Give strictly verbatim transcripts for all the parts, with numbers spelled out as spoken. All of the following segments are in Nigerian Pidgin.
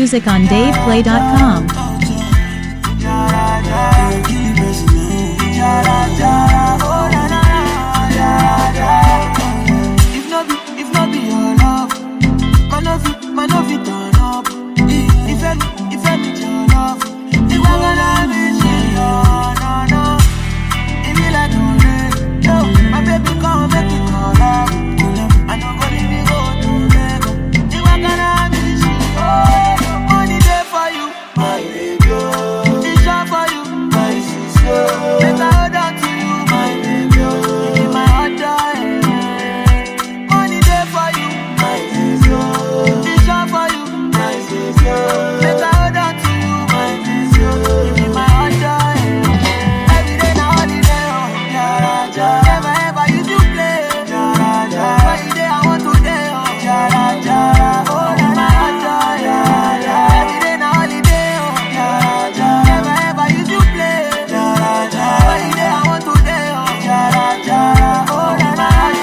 music on dave play dot com. If not be, if not be your love, my love it, my love it turn up. If I, if I be your love, if I gonna miss you, no, no, no. If you like no rain, no, my baby come make it all up. I don't go leave you go to them. If I gonna miss you, oh, money there for you, my baby. It's all for you, my sister. Better hold on to you, my baby. In my heart, darling. Money there for you, my sister. It's all for you, my sister. Better hold on to you, my sister. In my heart, darling. Every day now, holiday, oh, yeah, yeah. Never ever used to play, yeah, yeah. Every day I want to day, oh, yeah, yeah. Oh, in my heart, yeah, yeah. Every day now, holiday, oh, yeah, yeah. Never ever used to play, yeah, yeah. Every day I want to day, oh, yeah, yeah. Oh, in my heart,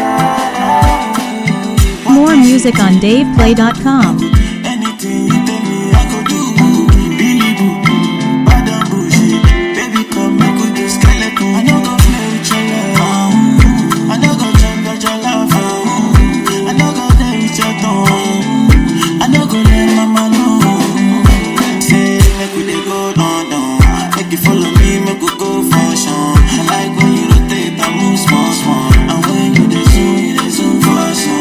yeah, yeah. More music on dave play dot com. Anything you tell me, I go do. Billy Boo, bad and bullshit. Baby, come make we do skeleton. I know go play with your love. I know go jump at your love. I know go play with your tongue. I know go let mama know. Say make we dey go down down. Make you follow me, make we go fashion. I like when you rotate and move small small. And when you dey zoom, you dey zoom fashion.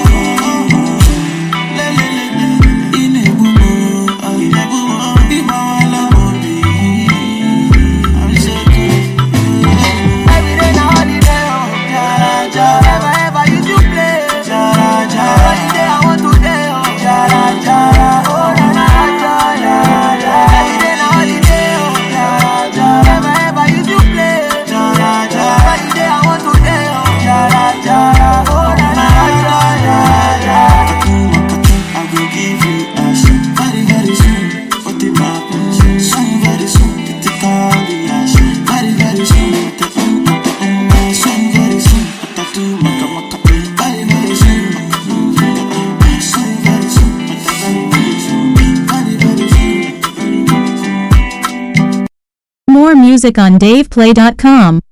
More music on dave play dot com.